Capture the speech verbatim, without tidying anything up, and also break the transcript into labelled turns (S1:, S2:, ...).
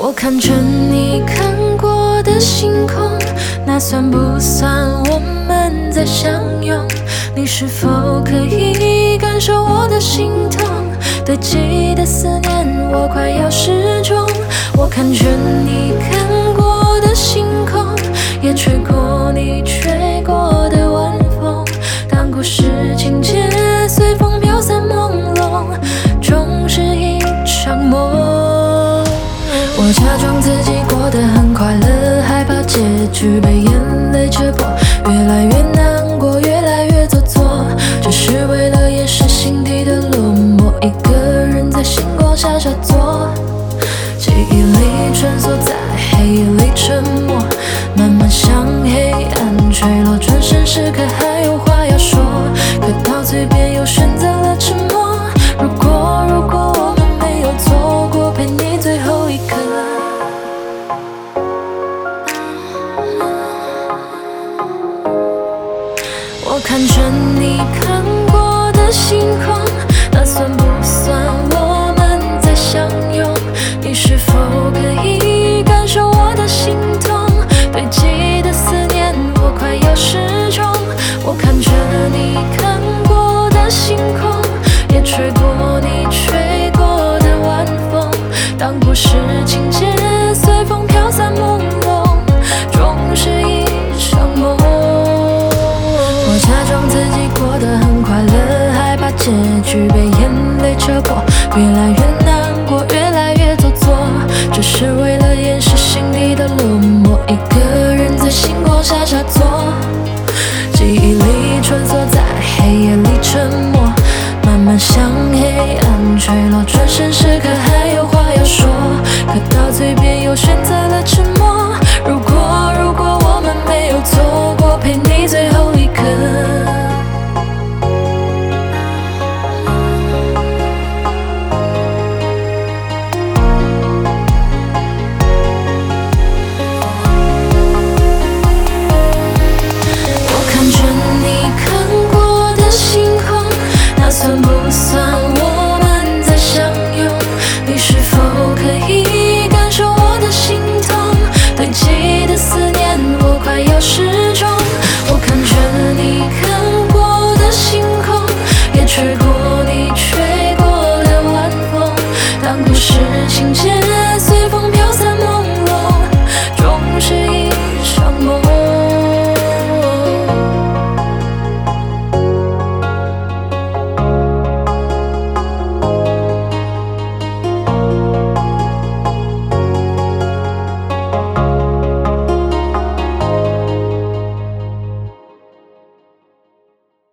S1: 我看着你看过的星空，那算不算我们在相拥？你是否可以感受我的心痛？堆积的思念，我快要失踪。我看着你看过的星空，也吹过你吹过的晚风。当故事情节随风飘散朦胧，终是一场梦。我假装自己过得很快乐，害怕结局被眼泪遮破，越来越难过，越来越做作，只是为了掩饰心底的落寞。一个人在星光下傻坐，记忆里穿梭在黑夜里沉默，慢慢向黑暗坠落，转身时刻还有话要说，可到嘴边又选择了沉默。如果如果我们没有错过陪你最后一刻，我看着你看过的星空，那算不算我们在相拥？你是否可以感受我的心痛？堆积的思念，我快要失踪。我看着你看过的星空，也吹过你吹过的晚风。当故事情节随风飘散朦胧，终是一场梦。我假装自己过得很快乐，害怕结局被眼泪遮破，越来越